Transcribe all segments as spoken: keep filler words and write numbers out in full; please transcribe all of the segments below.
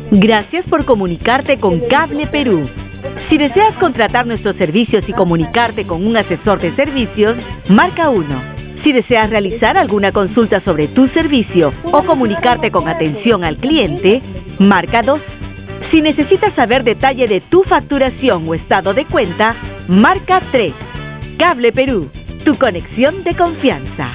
Gracias por comunicarte con Cable Perú. Si deseas contratar nuestros servicios y comunicarte con un asesor de servicios, marca uno. Si deseas realizar alguna consulta sobre tu servicio o comunicarte con atención al cliente, marca dos. Si necesitas saber detalle de tu facturación o estado de cuenta, marca tres. Cable Perú, tu conexión de confianza.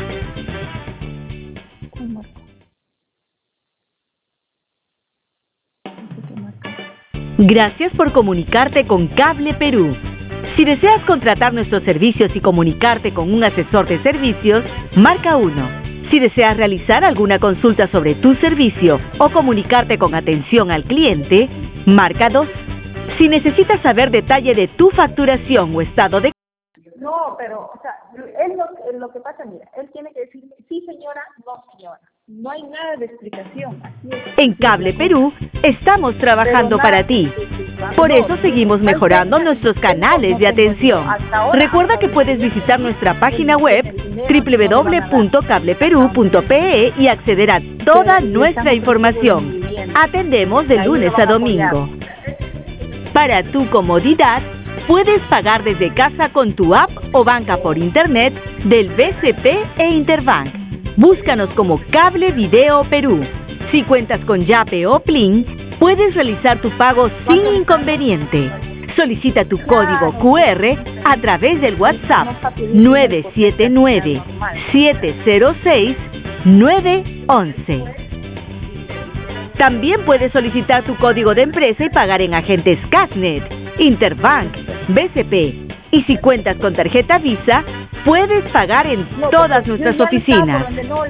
Gracias por comunicarte con Cable Perú. Si deseas contratar nuestros servicios y comunicarte con un asesor de servicios, marca uno. Si deseas realizar alguna consulta sobre tu servicio o comunicarte con atención al cliente, marca dos. Si necesitas saber detalle de tu facturación o estado de... No, pero, o sea, él lo, lo que pasa, mira, él tiene que decirme, sí señora, no señora. No hay nada de explicación. Así es. En Cable Perú estamos trabajando para ti. Por eso seguimos mejorando nuestros canales de atención. Recuerda que puedes visitar nuestra página web doble u doble u doble u punto cable perú punto pe e y acceder a toda nuestra información. Atendemos de lunes a domingo. Para tu comodidad, puedes pagar desde casa con tu app o banca por internet del B C P e Interbank. Búscanos como Cable Video Perú. Si cuentas con Yape o Plin, puedes realizar tu pago sin inconveniente. Solicita tu código cu erre a través del WhatsApp nueve siete nueve, siete cero seis, nueve uno uno. También puedes solicitar tu código de empresa y pagar en agentes Casnet, Interbank, B C P. Y si cuentas con tarjeta Visa, puedes pagar en todas nuestras oficinas.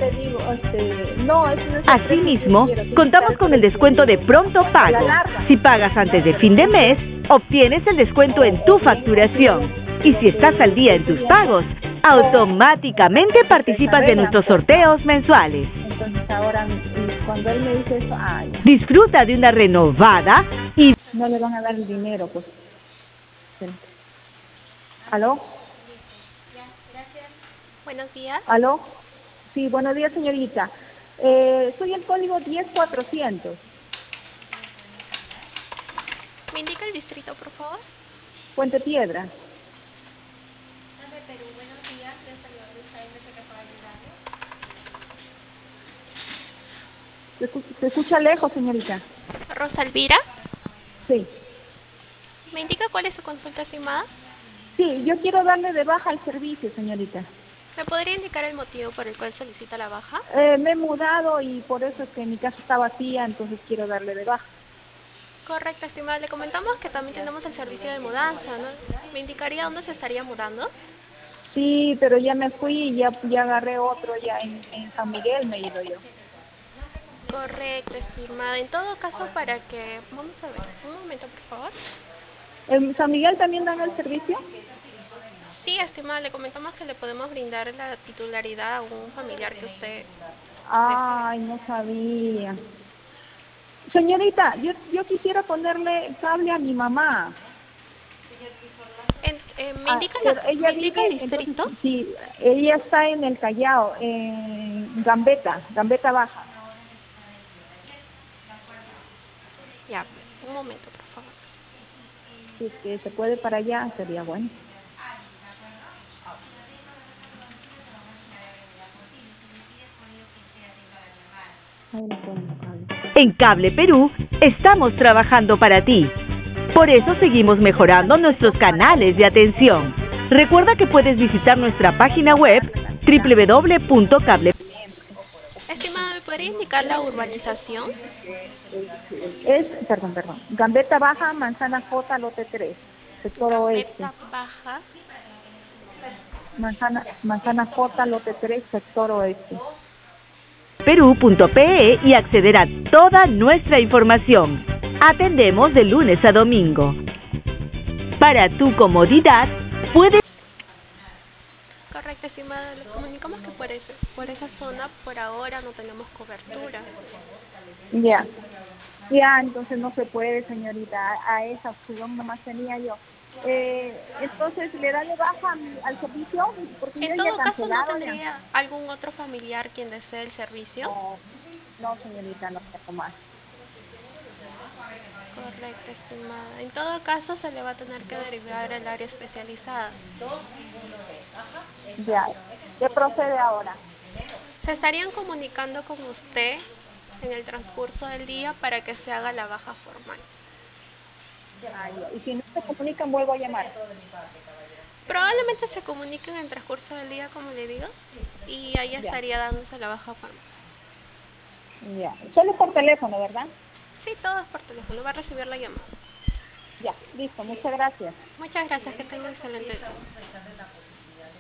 Asimismo, contamos con el descuento de pronto pago. Si pagas antes de fin de mes, obtienes el descuento en tu facturación. Y si estás al día en tus pagos, automáticamente participas de nuestros sorteos mensuales. Entonces ahora, cuando él me dice eso, ay, disfruta de una renovada y... no le van a dar el dinero, pues. ¿Aló? Buenos días. ¿Aló? Sí, buenos días, señorita. Eh, soy el código diez cuatrocientos. ¿Me indica el distrito, por favor? Puente Piedra. Cable Perú, buenos días. Les saludo a Luisa M. que pueda ayudarle. ¿Se escucha, se escucha lejos, señorita? Rosa Elvira. Sí. ¿Me indica cuál es su consulta, estimada? Sí, yo quiero darle de baja al servicio, señorita. ¿Me podría indicar el motivo por el cual solicita la baja? Eh, me he mudado y por eso es que mi casa está vacía, entonces quiero darle de baja. Correcto, estimada. Le comentamos que también tenemos el servicio de mudanza, ¿no? ¿Me indicaría dónde se estaría mudando? Sí, pero ya me fui y ya, ya agarré otro, ya en, en San Miguel me he ido yo. Correcto, estimada. En todo caso, para que... Vamos a ver, un momento, por favor. ¿En San Miguel también dan el servicio? Sí, estimada, le comentamos que le podemos brindar la titularidad a un familiar que usted... Ay, no sabía. Señorita, yo, yo quisiera ponerle cable a mi mamá. En, eh, ¿Me Ah, indica, pero la, ella ¿me indica vive, el distrito? entonces, sí, ella está en el Callao, en Gambetta, Gambetta Baja. Ya, un momento, por favor. Si es que se puede para allá, sería bueno. En Cable Perú estamos trabajando para ti. Por eso seguimos mejorando nuestros canales de atención. Recuerda que puedes visitar nuestra página web doble u doble u doble u punto cable. Estimada, ¿me podría indicar la urbanización? Es, perdón, perdón, Gambetta Baja, Manzana J, lote tres, sector oeste. Gambetta Baja. Manzana, Manzana J, lote tres, sector oeste. perú punto pe e y acceder a toda nuestra información. Atendemos de lunes a domingo. Para tu comodidad, puedes... Correcto, estimada. Les comunicamos que por, ese, por esa zona, por ahora, no tenemos cobertura. Ya. Ya, entonces no se puede, señorita. A, a esa opción nomás tenía yo. Eh, entonces, ¿le da de baja al servicio? Porque En yo ya todo he caso, ¿no cancelado tendría ya. algún otro familiar quien desee el servicio? No, no, señorita, no tengo más. Correcto, estimada. En todo caso, se le va a tener que derivar al área especializada. Ya. ¿Qué procede ahora? Se estarían comunicando con usted en el transcurso del día para que se haga la baja formal. Ah, ya. Y si no se comunican, vuelvo a llamar. Probablemente se comuniquen en el transcurso del día, como le digo, y ahí Ya. estaría dándose la baja formal. Ya. Solo por teléfono, ¿verdad? Sí, todo es por teléfono, va a recibir la llamada. Ya. Listo. Muchas gracias. Muchas gracias, que tenga un excelente día.